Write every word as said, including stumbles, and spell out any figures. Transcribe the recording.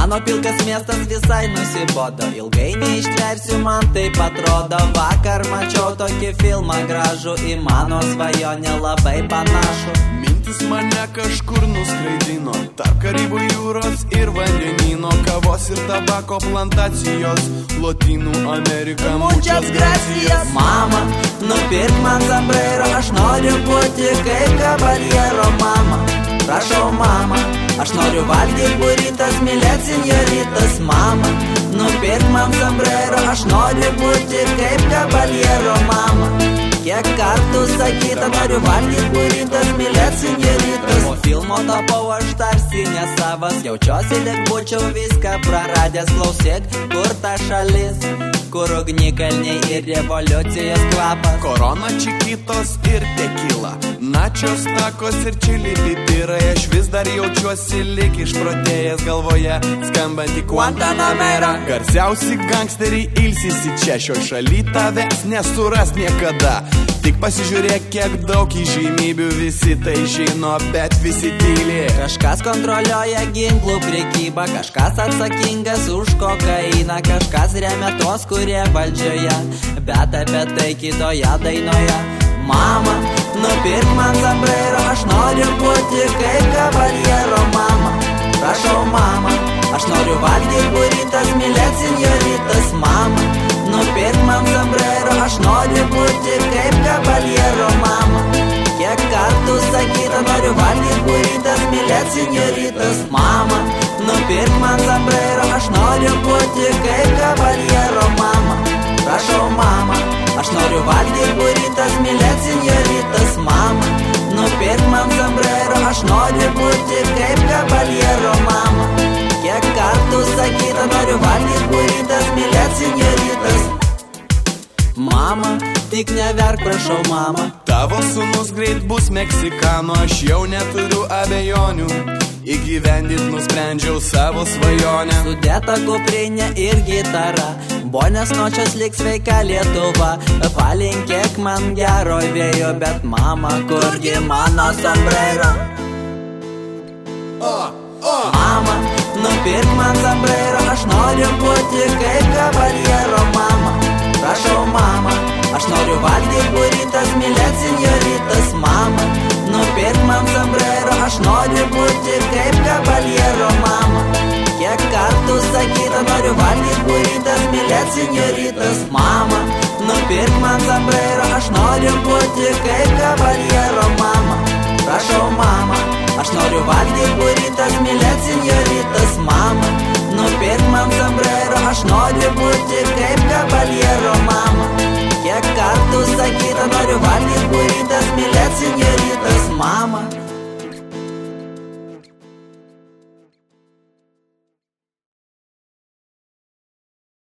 Mano pilkas miestas visai nusibodo, ilgai neištversiu, man taip atrodo. Vakar mačiau tokį filmą gražų, į mano svajonę labai panašu. Mintis mane kažkur nuskraidino, tarp Karibų jūros ir vandenyno, kavos ir tabako plantacijos, Lotynų Amerika. Muchas gracias. Mama, nupirk man sombrero, aš noriu būti kaip kabaliero. Mama, prašau mama, aš noriu valgyti burritas, mylėt senjoritas. Mama, nupirk man sombrero, aš noriu būti kaip kabaliero. Mama, kiek kartų sakyta, noriu valgyti burritas, mylėt senjoritas. Po filmo tapau aš tarsi nesavas, jaučiuosi lyg būčiau viską praradęs. Klausyk, kur ta šalis, kur ugnikalniai ir revoliucijos kvapas. Korona, čikitos ir tekila, načios, takos ir čili pipirai. Aš vis dar jaučiuosi lyg išprotėjęs, galvoje skambantį Guantanamera. Garsiausi gangsteriai ilsisi čia, šioj šaly tavęs nesuras niekada. Tik pasižiūrėk, kiek daug įžymybių, visi tai žino, bet visi tyli. Kažkas kontroliuoja ginklų prekybą, kažkas atsakingas už kokainą, kažkas remia tos, kurie valdžioje, bet apie tai kitoje dainoje. Mama, nupirk man sombrero, aš noriu būti kaip kabaliero. Mama, prašau mama, aš noriu valgyti burritas, mylėt senjoritas. Mama, nupirk man sombrero, aš noriu būti kaip kabaliero. Mama, kiek kartų sakyta, noriu valgyti burritas, mylėt senjoritas. Mama, nupirk man sombrero, aš noriu būti kaip kabaliero. Mama, prašau mama, aš noriu valgyti burritas, mylėt senjoritas. Mama, nupirk man sombrero, aš noriu būti kaip kabaliero. Mama, kiek kartų sakyta, noriu valgyti burritas, mylėt senjoritas. Mama, tik neverk, prašau mama. Tavo sūnus greit bus Meksikano, aš jau neturiu abejonių, įgyvendint nusprendžiau savo svajonę. Sudėta kuprinė ir gitara, bonės nočios lik sveika Lietuva. Palinkėk man gero vėjo, bet mama, kurgi mano sombrero? Oh, oh. Mama, nupirk man sombrero, aš noriu būti kaip kabaliero. Mama, prašau mama, aš noriu valgyti burritas, mylėt senjoritas. Mama, nupirk man sombrero, aš noriu būti kaip kabaliero. Mama, kiek kartų sakyta, noriu valgyti burritas, mylėt senjoritas. Mama, nupirk man sombrero, aš noriu būti